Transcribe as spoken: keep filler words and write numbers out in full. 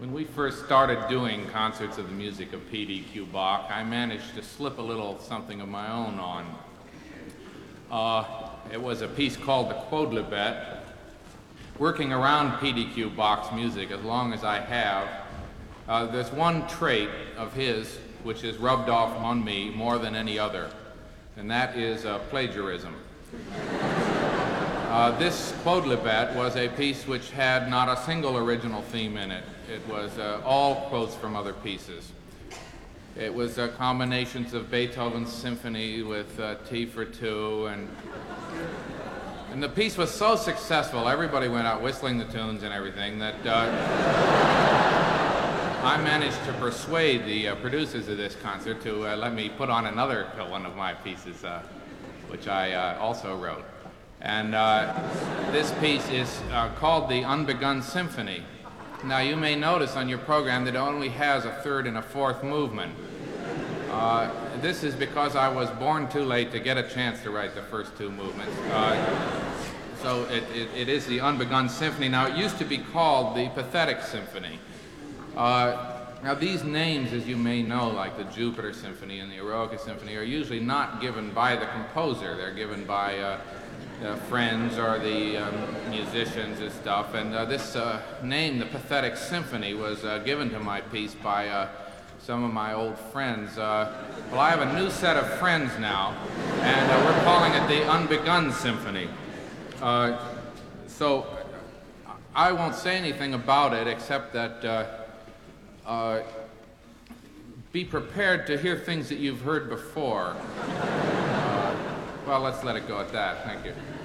When we first started doing concerts of the music of P D Q Bach, I managed to slip a little something of my own on. Uh, it was a piece called the Quodlibet. Working around P D Q Bach's music as long as I have, uh, there's one trait of his which is rubbed off on me more than any other, and that is uh, plagiarism. Uh, this Quodlibet was a piece which had not a single original theme in it. It was uh, all quotes from other pieces. It was uh, combinations of Beethoven's symphony with uh, T for two, and and the piece was so successful, everybody went out whistling the tunes and everything, that uh, I managed to persuade the uh, producers of this concert to uh, let me put on another one of my pieces, uh, which I uh, also wrote. And uh, this piece is uh, called the Unbegun Symphony. Now, you may notice on your program that it only has a third and a fourth movement. Uh, this is because I was born too late to get a chance to write the first two movements. Uh, so it, it, it is the Unbegun Symphony. Now, it used to be called the Pathetic Symphony. Uh, now, these names, as you may know, like the Jupiter Symphony and the Eroica Symphony, are usually not given by the composer. They're given by uh, Uh, friends or the um, musicians and stuff, and uh, this uh, name, the Pathetic Symphony, was uh, given to my piece by uh, some of my old friends. Uh, well, I have a new set of friends now, and uh, we're calling it the Unbegun Symphony. Uh, so I won't say anything about it except that uh, uh, be prepared to hear things that you've heard before. Uh, well, let's let it go at that. Thank you.